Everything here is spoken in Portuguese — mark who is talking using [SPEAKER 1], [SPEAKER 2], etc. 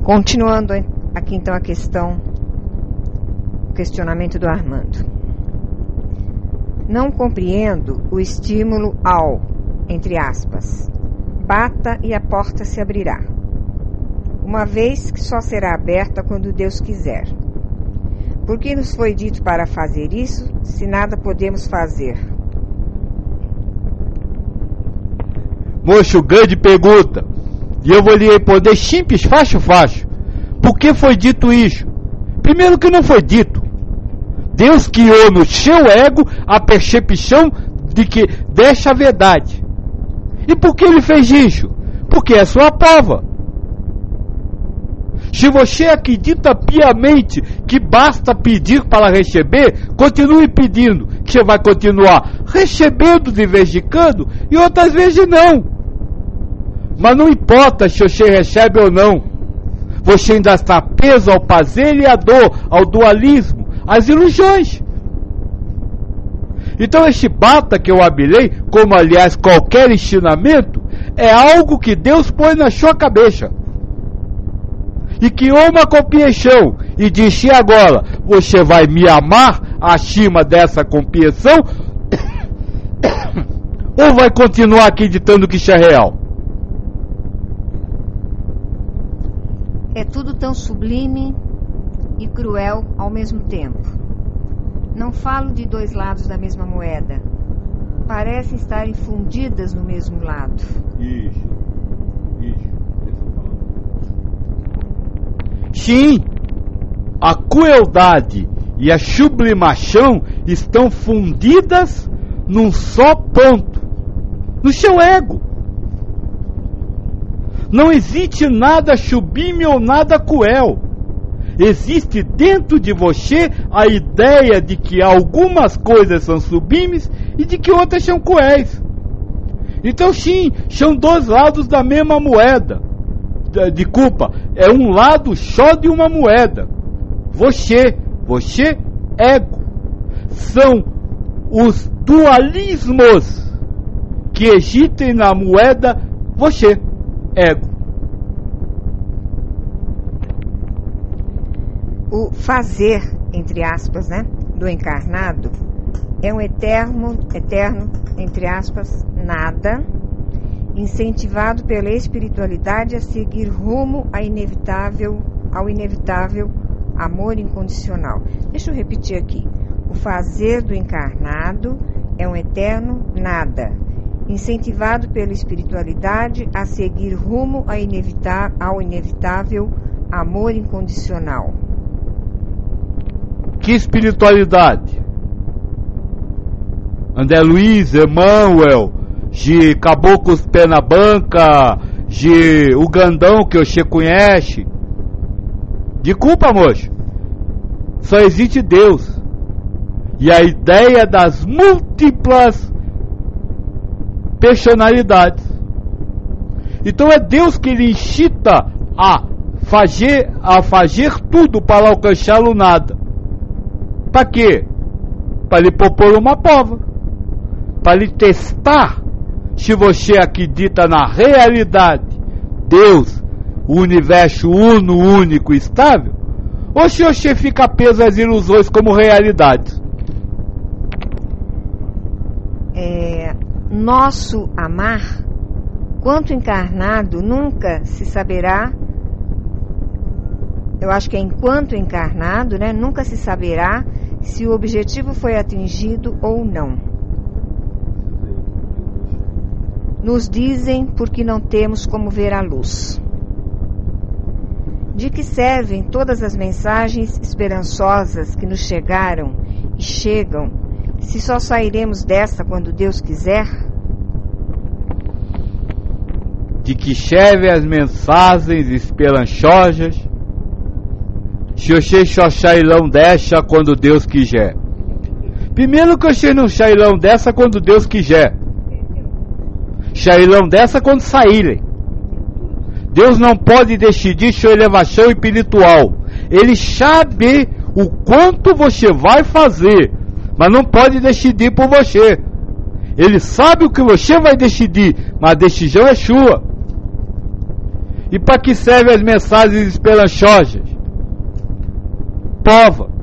[SPEAKER 1] Continuando aqui então a questão, o questionamento do Armando. Não compreendo o estímulo ao, entre aspas, bata e a porta se abrirá, uma vez que só será aberta quando Deus quiser. Por que nos foi dito para fazer isso, se nada podemos fazer?
[SPEAKER 2] Moço, grande pergunta. E eu vou lhe responder simples, fácil. Por que foi dito isso? Primeiro que não foi dito. Deus criou no seu ego a percepção de que desta verdade. E por que ele fez isso? Porque é sua prova. Se você acredita piamente que basta pedir para receber, continue pedindo, que você vai continuar recebendo de vez em quando e outras vezes não. Mas não importa se você recebe ou não, você ainda está preso ao prazer e à dor, ao dualismo, às ilusões. Então esse bata que eu abelei, como aliás qualquer ensinamento, é algo que Deus põe na sua cabeça. E criou uma compreensão e disse: agora você vai me amar acima dessa compreensão ou vai continuar acreditando que isso é real?
[SPEAKER 1] É tudo tão sublime e cruel ao mesmo tempo. Não falo de dois lados da mesma moeda. Parecem estarem fundidas no mesmo lado.
[SPEAKER 2] Isso. Sim, a crueldade e a sublimação estão fundidas num só ponto, no seu ego. Não existe nada sublime ou nada cruel. Existe dentro de você a ideia de que algumas coisas são sublimes e de que outras são cruéis. Então sim, são dois lados da mesma moeda. Desculpa, é um lado só de uma moeda. Você, ego. São os dualismos que existem na moeda você, ego.
[SPEAKER 1] O fazer, entre aspas, né, do encarnado é um eterno, entre aspas, nada, incentivado pela espiritualidade a seguir rumo ao inevitável amor incondicional. Deixa eu repetir aqui. O fazer do encarnado é um eterno nada, incentivado pela espiritualidade a seguir rumo ao inevitável amor incondicional.
[SPEAKER 2] Que espiritualidade? André Luiz, Emmanuel, de Caboclos Pé na Banca, de o Grandão que você conhece. Desculpa, moço. Só existe Deus. E a ideia das múltiplas personalidades. Então é Deus que lhe incita a fazer tudo para alcançar o nada. Para quê? Para lhe propor uma prova. Para lhe testar se você acredita na realidade, Deus, o universo uno, único e estável, ou se você fica preso às ilusões como realidades.
[SPEAKER 1] Nosso amar, quanto encarnado, nunca se saberá. Eu acho que é enquanto encarnado, né, nunca se saberá se o objetivo foi atingido ou não. Nos dizem porque não temos como ver a luz. De que servem todas as mensagens esperançosas que nos chegaram e chegam, se só sairemos desta quando Deus quiser?
[SPEAKER 2] De que servem as mensagens esperançosas, se você só sairão dessa quando Deus quiser? Primeiro que você não sairão dessa quando Deus quiser. Sairão dessa quando saírem. Deus não pode decidir sua elevação espiritual. Ele sabe o quanto você vai fazer, mas não pode decidir por você. Ele sabe o que você vai decidir, mas a decisão é sua. E para que servem as mensagens esperançosas? Prova.